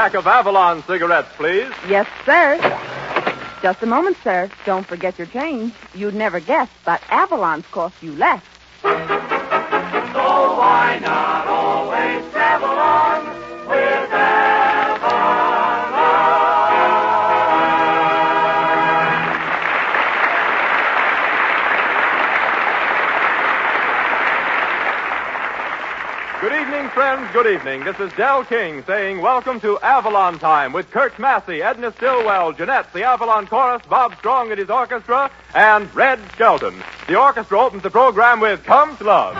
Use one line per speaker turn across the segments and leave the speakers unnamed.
pack of Avalon cigarettes, please.
Yes, sir. Just a moment, sir. Don't forget your change. You'd never guess, but Avalon's cost you less.
So why not always travel on with Avalon?
Good evening, friends. Good evening. This is Del King saying welcome to Avalon Time with Kurt Massey, Edna Stillwell, Jeanette, the Avalon Chorus, Bob Strong and his orchestra, and Red Skelton. The orchestra opens the program with Come to Love.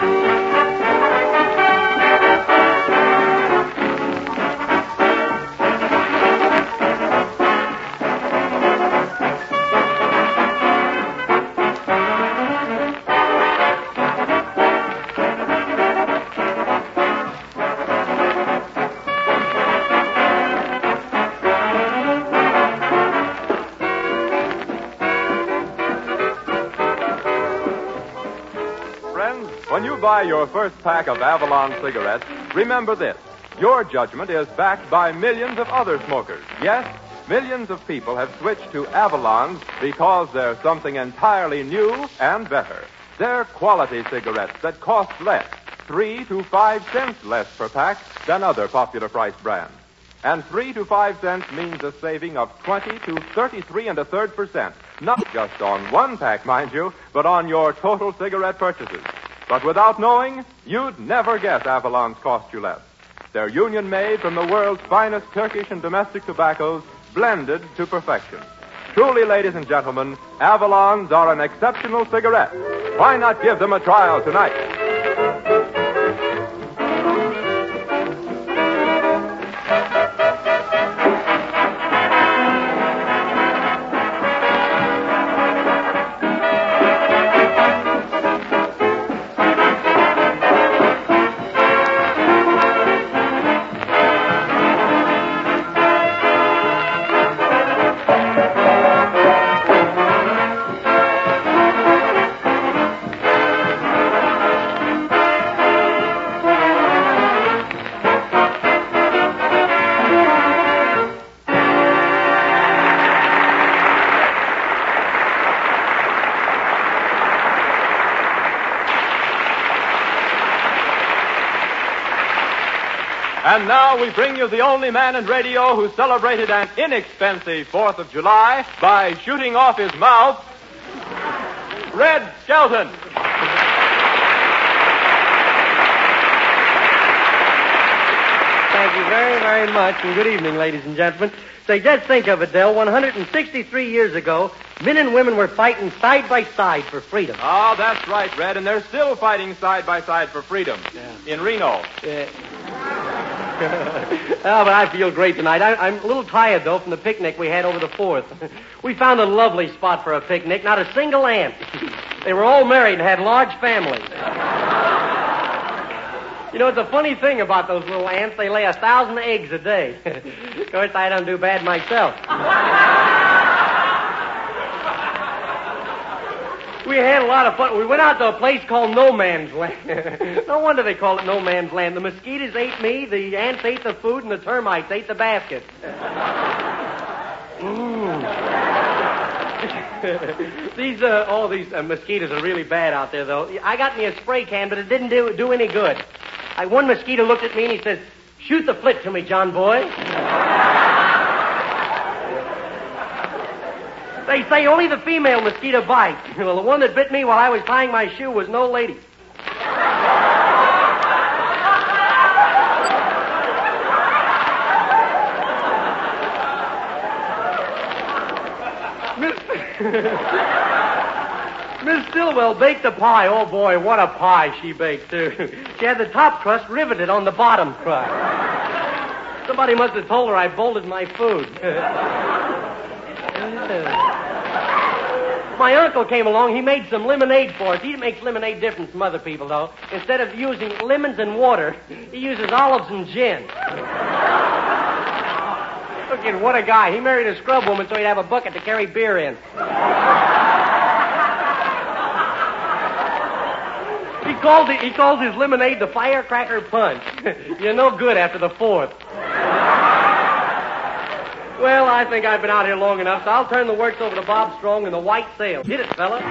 When you buy your first pack of Avalon cigarettes, remember this. Your judgment is backed by millions of other smokers. Yes, millions of people have switched to Avalons because they're something entirely new and better. They're quality cigarettes that cost less, 3 to 5 cents less per pack than other popular price brands. And 3 to 5 cents means a saving of 20 to 33.33%. Not just on one pack, mind you, but on your total cigarette purchases. But without knowing, you'd never guess Avalon's cost you less. They're union-made from the world's finest Turkish and domestic tobaccos, blended to perfection. Truly, ladies and gentlemen, Avalons are an exceptional cigarette. Why not give them a trial tonight? And now we bring you the only man in radio who celebrated an inexpensive 4th of July by shooting off his mouth, Red Skelton.
Thank you very, very much, and good evening, ladies and gentlemen. Say, just think of it, Del. 163 years ago, men and women were fighting side by side for freedom.
Oh, that's right, Red, and they're still fighting side by side for freedom in Reno.
Oh, but I feel great tonight. I'm a little tired, though, from the picnic we had over the 4th. We found a lovely spot for a picnic, not a single ant. They were all married and had large families. You know, it's a funny thing about those little ants. They lay 1,000 eggs a day. Of course, I don't do bad myself. We had a lot of fun. We went out to a place called No Man's Land. No wonder they call it No Man's Land. The mosquitoes ate me, the ants ate the food, and the termites ate the basket. These mosquitoes are really bad out there, though. I got me a spray can, but it didn't do any good. One mosquito looked at me and he says, "Shoot the flit to me, John boy." They say only the female mosquito bites. Well, the one that bit me while I was tying my shoe was no lady. Miss Stillwell baked a pie. Oh, boy, what a pie she baked, too. She had the top crust riveted on the bottom crust. Somebody must have told her I bolted my food. My uncle came along. He made some lemonade for us. He makes lemonade different from other people, though. Instead of using lemons and water, he uses olives and gin. Look at what a guy. He married a scrub woman so he'd have a bucket to carry beer in. He calls his lemonade the firecracker punch. You're no good after the 4th. Well, I think I've been out here long enough, so I'll turn the works over to Bob Strong and the White Sail. Hit it, fella.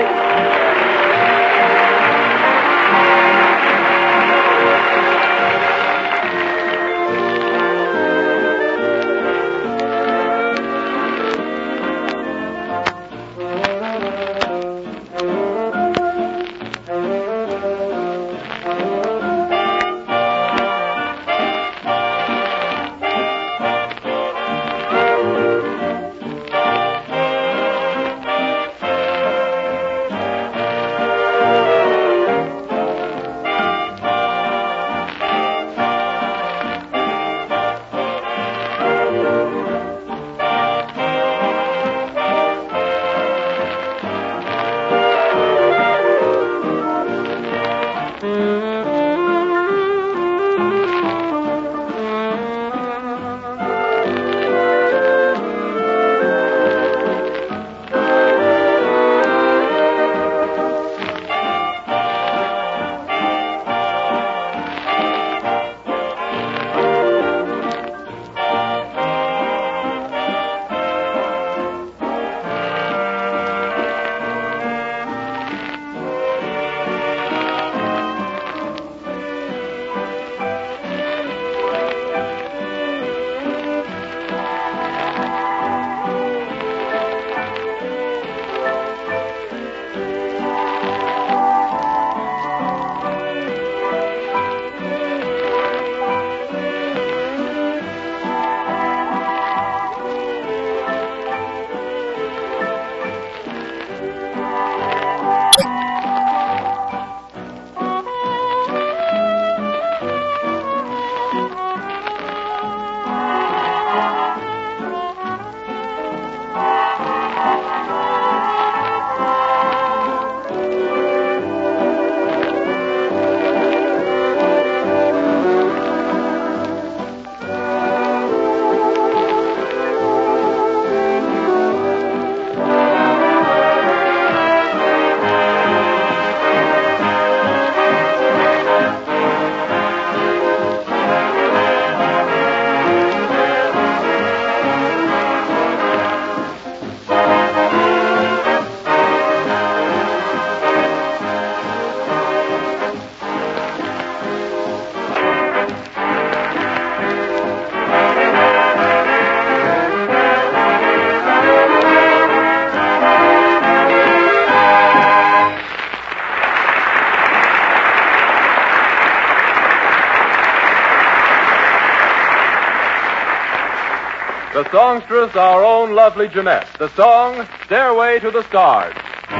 The songstress, our own lovely Jeanette. The song, Stairway to the Stars.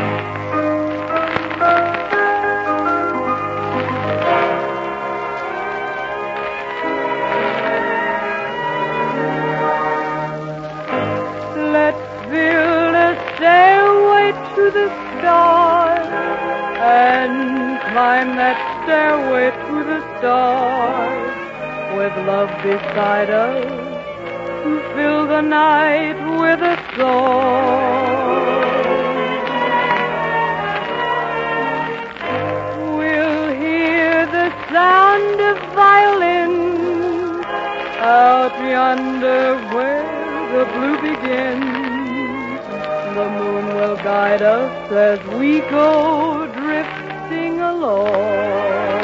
Let's build a stairway to the stars and climb that stairway to the stars with love beside us. Fill the night with a song. We'll hear the sound of violins out yonder where the blue begins. The moon will guide us as we go drifting along.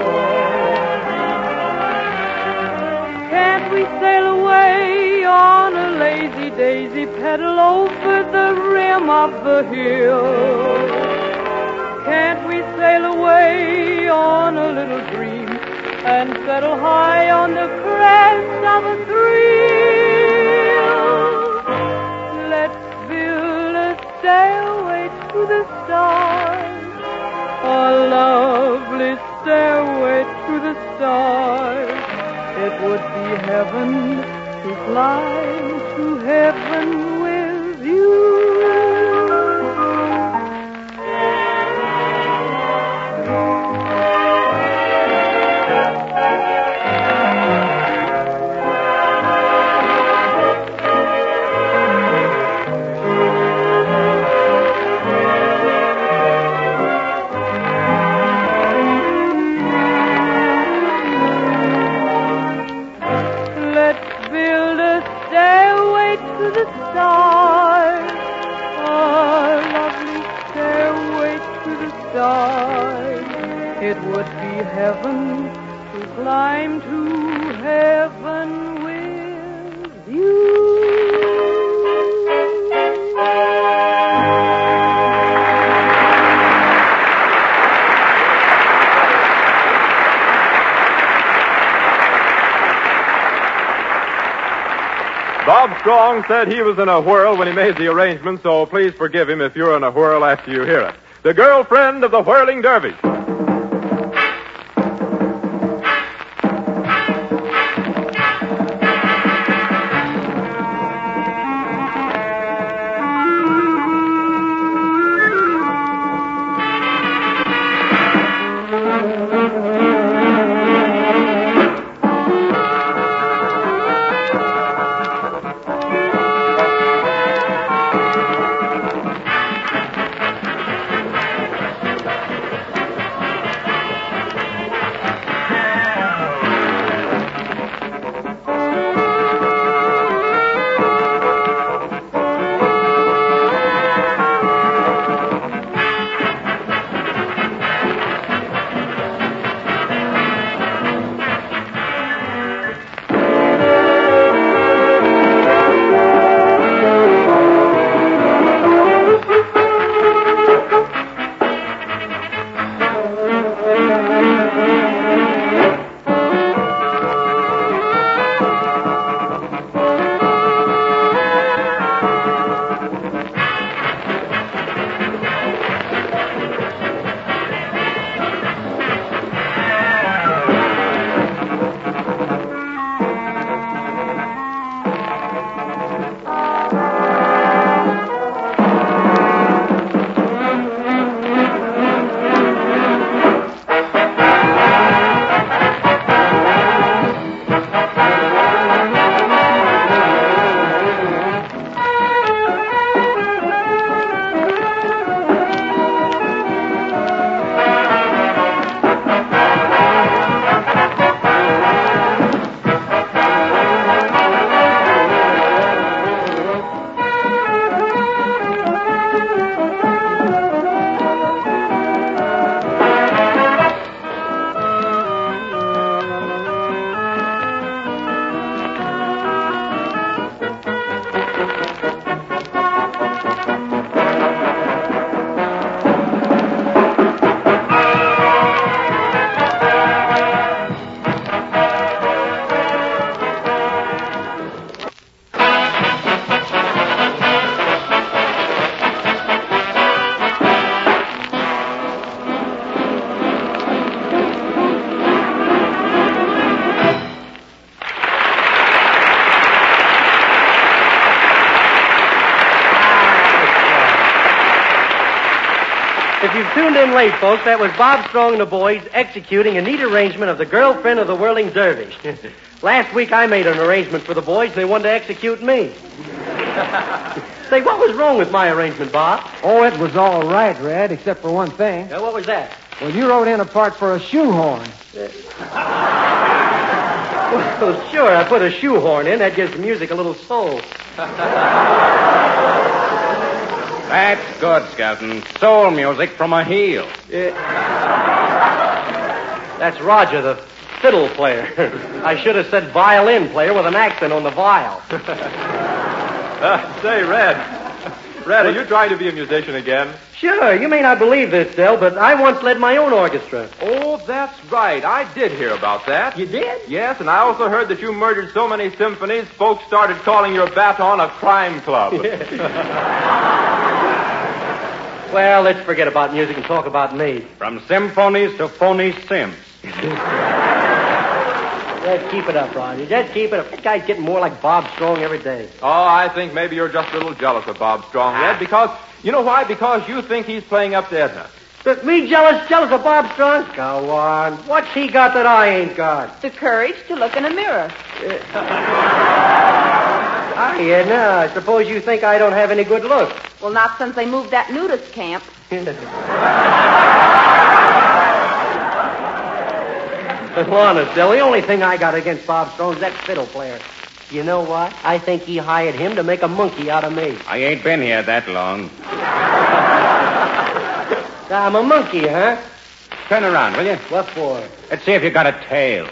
Can't we sail away on a lazy daisy pedal over the rim of the hill? Can't we sail away on a little dream and settle high on the crest of a thrill? Let's build a stairway to the stars, a lovely stairway to the stars. It would be heaven to fly to heaven with you. Let's build a stairway to to climb to heaven with you.
Bob Strong said he was in a whirl when he made the arrangement, so please forgive him if you're in a whirl after you hear it. The Girlfriend of the Whirling Dervish.
If you've tuned in late, folks, that was Bob Strong and the boys executing a neat arrangement of The Girlfriend of the Whirling Dervish. Last week I made an arrangement for the boys, and they wanted to execute me. Say, what was wrong with my arrangement, Bob?
Oh, it was all right, Red, except for one thing.
What was that?
Well, you wrote in a part for a shoehorn.
Well, sure, I put a shoehorn in. That gives the music a little soul.
That's good, Skelton. Soul music from a heel.
That's Roger, the fiddle player. I should have said violin player with an accent on the viol.
Say, Red, are you trying to be a musician again?
Sure, you may not believe this, Del, but I once led my own orchestra.
Oh, that's right. I did hear about that.
You did?
Yes, and I also heard that you murdered so many symphonies, folks started calling your baton a crime club.
Well, let's forget about music and talk about me.
From symphonies to phony Sims.
Just keep it up, Roger. Just keep it up. That guy's getting more like Bob Strong every day.
Oh, I think maybe you're just a little jealous of Bob Strong, Red, because, you know why? Because you think he's playing up to Edna.
But me jealous of Bob Strong? Go on. What's he got that I ain't got?
The courage to look in a mirror.
Hi, Edna. I suppose you think I don't have any good looks.
Well, not since they moved that nudist camp.
Honest, Del, the only thing I got against Bob Strong is that fiddle player. You know what? I think he hired him to make a monkey out of me.
I ain't been here that long.
I'm a monkey, huh?
Turn around, will you?
What for?
Let's see if you got a tail.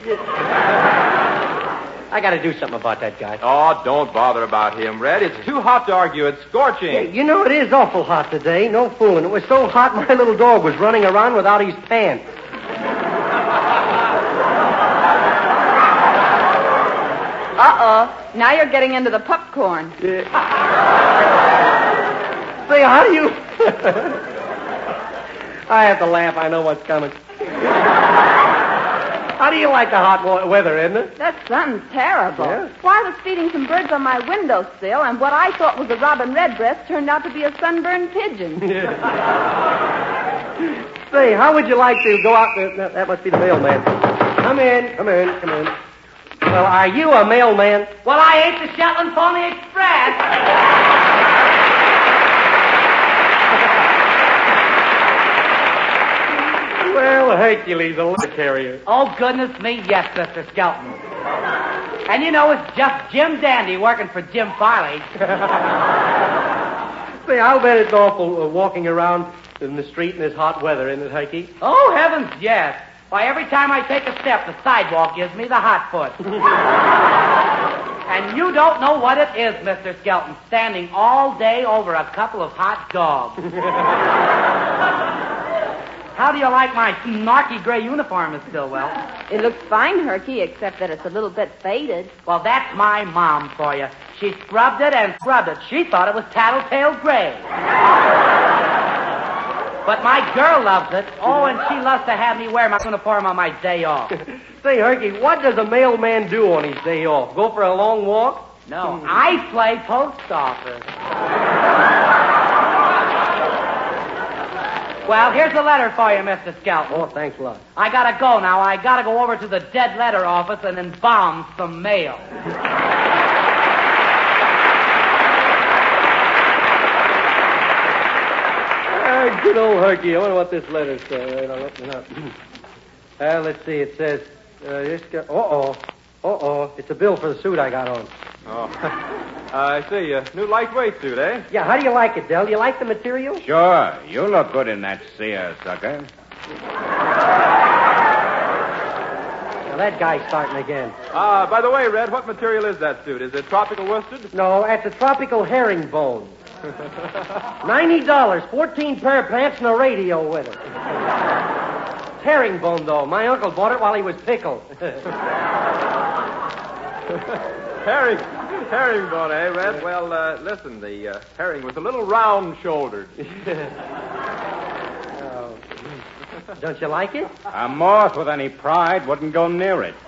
I got to do something about that guy.
Oh, don't bother about him, Red. It's too hot to argue. It's scorching.
Hey, you know, it is awful hot today. No fooling. It was so hot my little dog was running around without his pants.
Uh-oh. Now you're getting into the popcorn.
Yeah. Say, how do you... I have to laugh. I know what's coming. How do you like the hot weather, isn't it?
That sun's terrible.
Yeah?
Why, I was feeding some birds on my windowsill, and what I thought was a robin redbreast turned out to be a sunburned pigeon.
Say, how would you like to go out there? That must be the mailman. Come in. Well, are you a mailman?
Well, I ain't the Shetland Pony Express.
Well, Hercules, a letter carrier.
Oh, goodness me, yes, Mr. Skelton. And you know, it's just Jim Dandy working for Jim Farley.
Say, I'll bet it's awful walking around in the street in this hot weather, isn't it, Herky?
Oh, heavens, yes. Why, every time I take a step, the sidewalk gives me the hot foot. And you don't know what it is, Mr. Skelton, standing all day over a couple of hot dogs. How do you like my snarky gray uniform, Miss Stillwell?
It looks fine, Herky, except that it's a little bit faded.
Well, that's my mom for you. She scrubbed it and scrubbed it. She thought it was tattletale gray. But my girl loves it. Oh, and she loves to have me wear my uniform on my day off.
Say, Herky, what does a mailman do on his day off? Go for a long walk?
No, I play post office. Well, here's a letter for you, Mr. Skelton.
Oh, thanks a lot.
I gotta go now. I gotta go over to the dead letter office and embalm some mail.
Good old Herky. I wonder what this letter says. Let's see. It says, it's a bill for the suit I got on.
Oh, I see. New lightweight suit, eh?
Yeah, how do you like it, Del? Do you like the material?
Sure. You look good in that seersucker.
Now, that guy's starting again.
By the way, Red, what material is that suit? Is it tropical worsted?
No, that's a tropical herringbone. $90, 14 pair of pants, and a radio with it. It's herringbone, though. My uncle bought it while he was pickled.
Herringbone, eh, Red? Well, listen, the herring was a little round-shouldered.
Oh. Don't you like it?
A moth with any pride wouldn't go near it.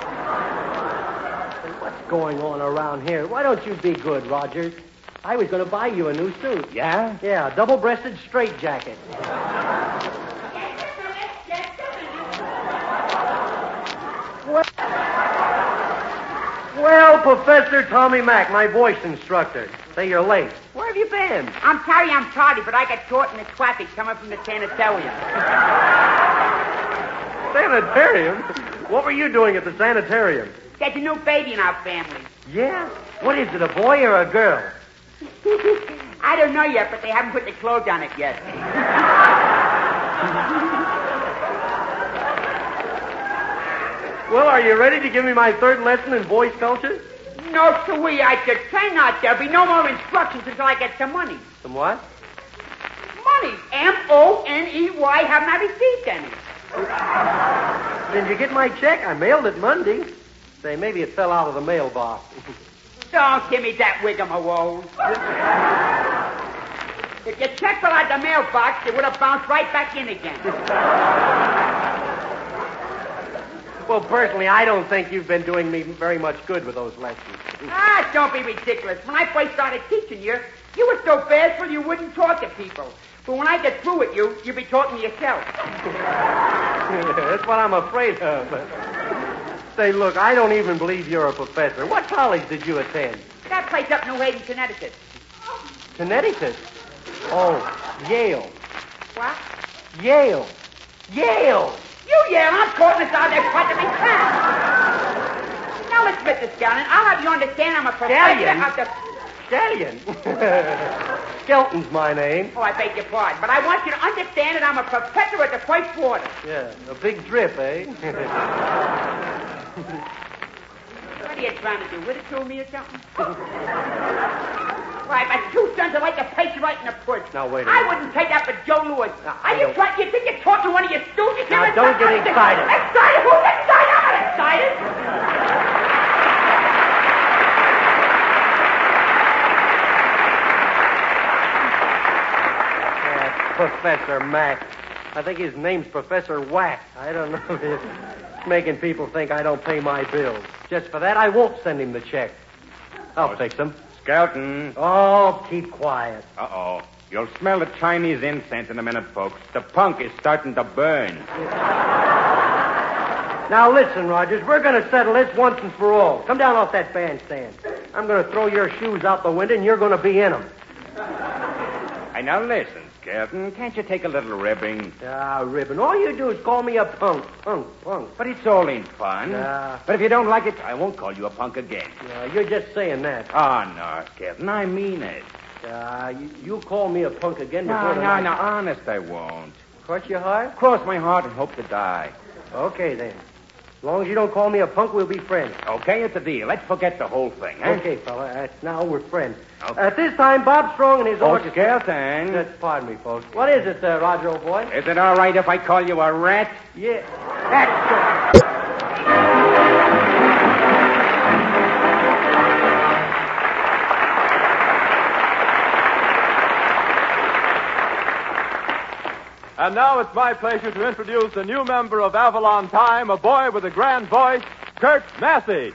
What's going on around here? Why don't you be good, Rogers? I was going to buy you a new suit.
Yeah?
Yeah, a double-breasted straitjacket. Well, Professor Tommy Mack, my voice instructor. Say you're late. Where have you been?
I'm tardy, but I got caught in the traffic coming from the sanitarium.
Sanitarium? What were you doing at the sanitarium?
There's a new baby in our family.
Yeah? What is it, a boy or a girl?
I don't know yet, but they haven't put the clothes on it yet.
Well, are you ready to give me my third lesson in voice culture?
No, siree, I should say not. There'll be no more instructions until I get some money.
Some what?
Money. M-O-N-E-Y. Haven't I received any?
Did you get my check? I mailed it Monday. Say, maybe it fell out of the mailbox.
Don't give me that rigmarole. If your check fell out the mailbox, it would have bounced right back in again.
Well, personally, I don't think you've been doing me very much good with those lessons.
Don't be ridiculous. When I first started teaching you, you were so bashful you wouldn't talk to people. But when I get through with you, you'll be talking to yourself.
That's what I'm afraid of. Say, look, I don't even believe you're a professor. What college did you attend?
That place up New Haven, Connecticut.
Connecticut? Oh, Yale.
What?
Yale. Yale!
You yell, I'm calling this out there fighting me fast. Now, let's Mr. Scanlon, I'll have you understand I'm a professor
Stallion?
of the...
Stallion? Skelton's my name.
Oh, I beg your pardon. But I want you to understand that I'm a professor at the first water.
Yeah, a big drip, eh?
What are you trying to do? Ridicule me or something? Why, my two sons are like a pace right in the push.
Now, wait a
I
minute.
wouldn't take up with Joe Lewis.
I
You
don't-
think you're talking to one of your students?
Now, don't get excited.
Excited? Who's excited? I'm not excited.
Professor Mac. I think his name's Professor Whack. I don't know if he's making people think I don't pay my bills. Just for that, I won't send him the check. I'll fix him.
Skelton.
Oh, keep quiet.
Uh-oh. You'll smell the Chinese incense in a minute, folks. The punk is starting to burn.
Now, listen, Rogers, we're going to settle this once and for all. Come down off that bandstand. I'm going to throw your shoes out the window, and you're going to be in them.
Hey, now listen, Skelton. Can't you take a little ribbing?
Ah, ribbon. All you do is call me a punk. Punk.
But it's all in fun.
Nah.
But if you don't like it, I won't call you a punk again.
You're just saying that.
Oh, no, Skelton. I mean it.
You call me a punk again
No,
before the night.
honest, I won't.
Cross your heart?
Cross my heart and hope to die.
Okay, then. As long as you don't call me a punk, we'll be friends.
Okay, it's a deal. Let's forget the whole thing, eh?
Okay, fella. Now we're friends.
Okay.
At this time, Bob Strong and his orchestra...
Skelton.
Pardon me, folks. What is it, Roger, old boy?
Is it all right if I call you a rat?
Yeah. That's good.
And now it's my pleasure to introduce a new member of Avalon Time, a boy with a grand voice, Kurt Massey.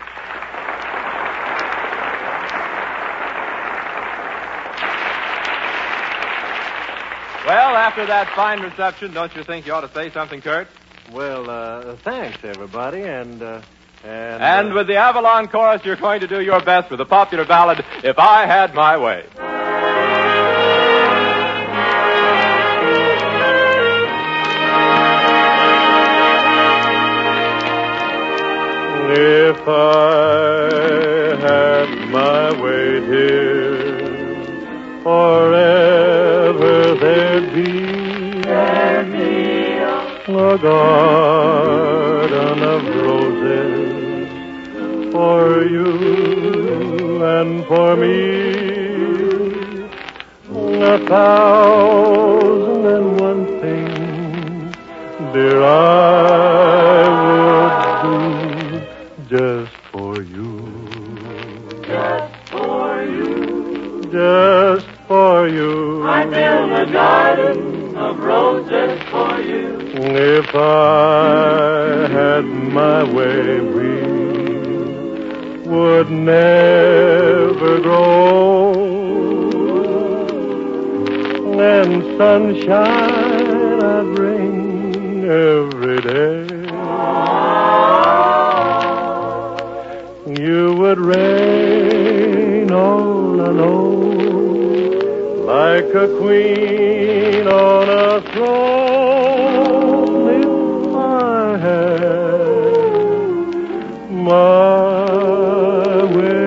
Well, after that fine reception, don't you think you ought to say something, Kurt?
Well, thanks, everybody, and
with the Avalon Chorus, you're going to do your best with the popular ballad, If I Had My Way.
If I had my way, dear, forever there'd be a garden of roses for you and for me, 1,001 things, dear, I would do. Just for you. Just for you. Just for you.
I'd build a garden of roses for you.
If I had my way, we would never grow. And sunshine I'd bring every day. You would reign all alone, like a queen on a throne. If I had my way.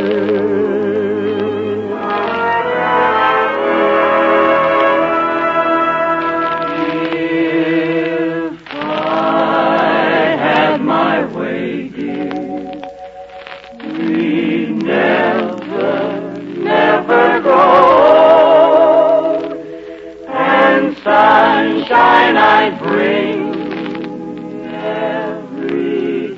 If I had my way, dear, we'd never grow. And sunshine I'd bring every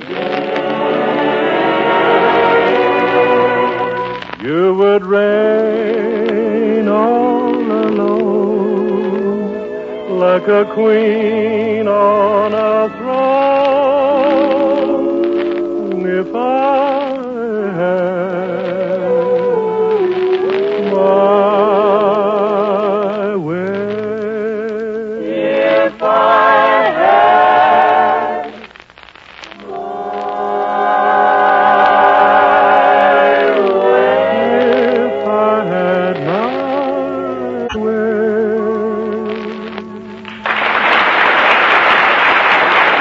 day.
You would reign all alone, like a queen on a throne. If I had my way.
If I had my way.
If I had my way.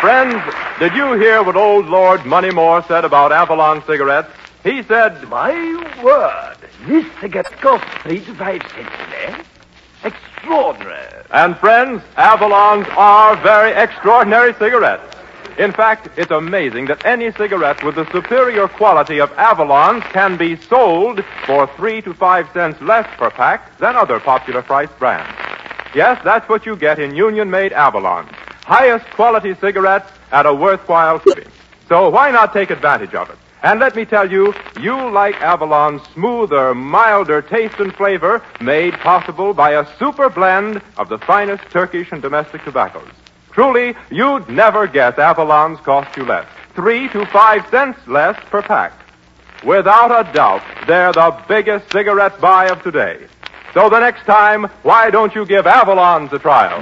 Friends, did you hear what old Lord Moneymore said about Avalon cigarettes? He said,
My word, this cigarette costs 3 to 5 cents today. Extraordinary.
And friends, Avalons are very extraordinary cigarettes. In fact, it's amazing that any cigarette with the superior quality of Avalons can be sold for 3 to 5 cents less per pack than other popular priced brands. Yes, that's what you get in union-made Avalons. Highest quality cigarettes at a worthwhile fee. So why not take advantage of it? And let me tell you, you'll like Avalon's smoother, milder taste and flavor made possible by a super blend of the finest Turkish and domestic tobaccos. Truly, you'd never guess Avalons cost you less. 3 to 5 cents less per pack. Without a doubt, they're the biggest cigarette buy of today. So the next time, why don't you give Avalons a trial?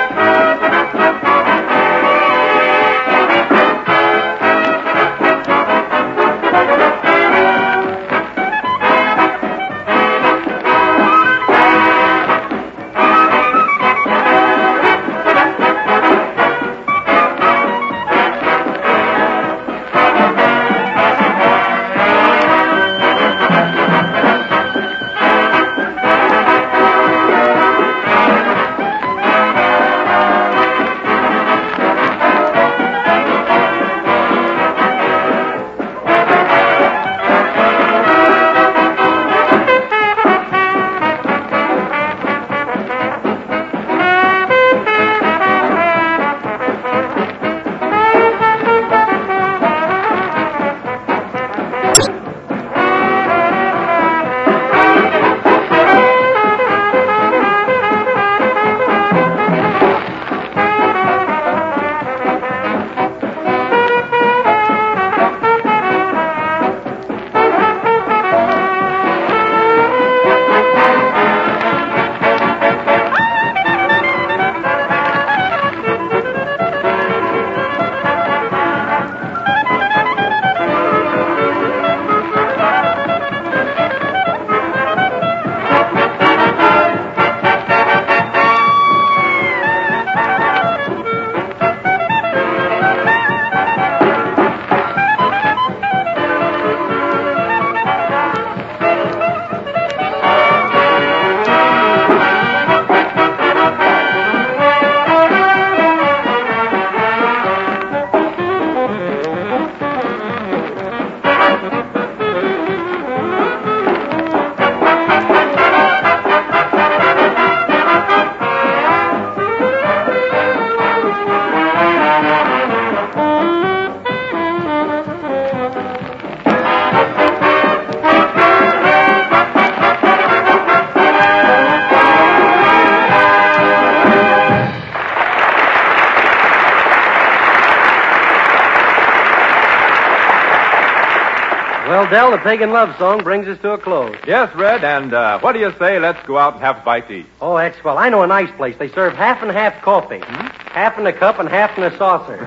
Well, Del, the Pagan Love Song brings us to a close.
Yes, Red, and what do you say let's go out and have a bite to eat?
Oh, that's swell. I know a nice place. They serve half and half coffee. Half in a cup and half in a saucer.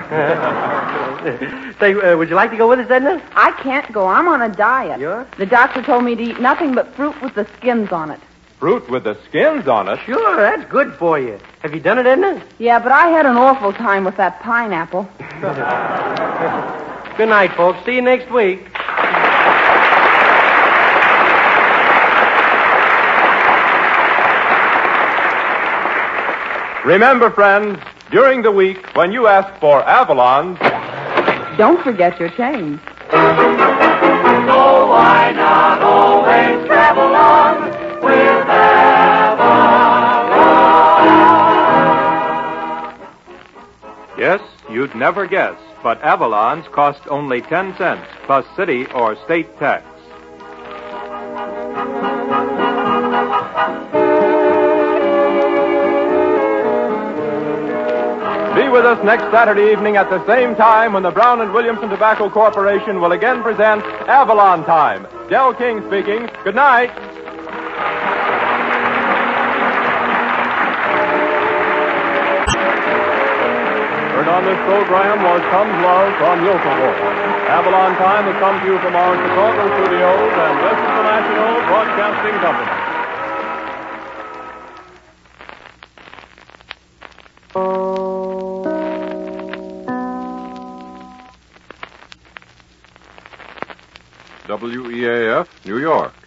Say, would you like to go with us, Edna?
I can't go. I'm on a diet.
Sure?
The doctor told me to eat nothing but fruit with the skins on it.
Fruit with the skins on it?
Sure, that's good for you. Have you done it, Edna?
Yeah, but I had an awful time with that pineapple.
Good night, folks. See you next week.
Remember, friends, during the week when you ask for Avalons,
don't forget your change.
So why not always travel on with Avalon?
Yes, you'd never guess, but Avalons cost only 10 cents plus city or state tax. Be with us next Saturday evening at the same time when the Brown and Williamson Tobacco Corporation will again present Avalon Time. Del King speaking. Good night. Heard on this program was Tom's Love from Yokohama. Avalon Time has come to you from our Chicago studios, and this is the National Broadcasting Company. WEAF, New York.